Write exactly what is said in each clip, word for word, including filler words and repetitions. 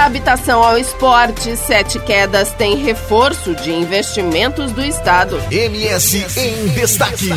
habitação ao esporte, Sete Quedas tem reforço de investimentos do Estado. M S em Destaque.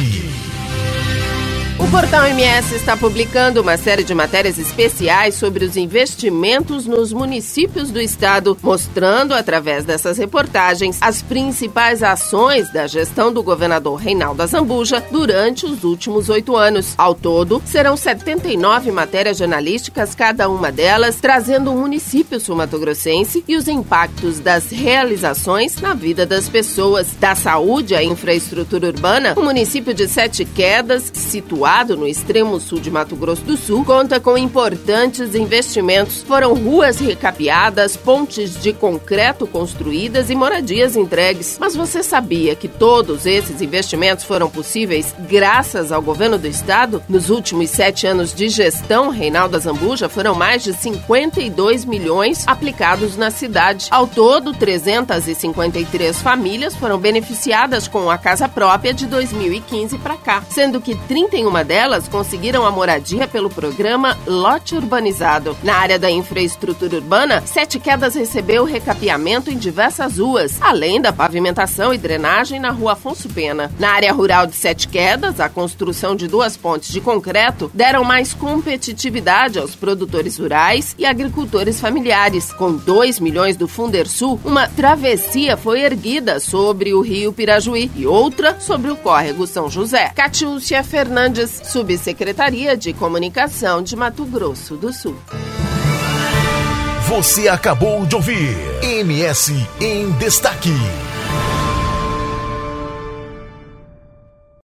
O portal M S está publicando uma série de matérias especiais sobre os investimentos nos municípios do estado, mostrando, através dessas reportagens, as principais ações da gestão do governador Reinaldo Azambuja durante os últimos oito anos. Ao todo, serão setenta e nove matérias jornalísticas, cada uma delas trazendo o município sul-mato-grossense e os impactos das realizações na vida das pessoas. Da saúde à infraestrutura urbana, o município de Sete Quedas, situado no extremo sul de Mato Grosso do Sul, conta com importantes investimentos. Foram ruas recapeadas, pontes de concreto construídas e moradias entregues. Mas você sabia que todos esses investimentos foram possíveis graças ao governo do estado? Nos últimos sete anos de gestão, Reinaldo Azambuja, foram mais de cinquenta e dois milhões aplicados na cidade. Ao todo, trezentas e cinquenta e três famílias foram beneficiadas com a casa própria de dois mil e quinze para cá, sendo que trinta e uma delas conseguiram a moradia pelo programa Lote Urbanizado. Na área da infraestrutura urbana, Sete Quedas recebeu recapeamento em diversas ruas, além da pavimentação e drenagem na rua Afonso Pena. Na área rural de Sete Quedas, a construção de duas pontes de concreto deram mais competitividade aos produtores rurais e agricultores familiares. Com dois milhões do Fundersul, uma travessia foi erguida sobre o rio Pirajuí e outra sobre o córrego São José. Catiúcia Fernandes, Subsecretaria de Comunicação de Mato Grosso do Sul. Você acabou de ouvir M S em Destaque.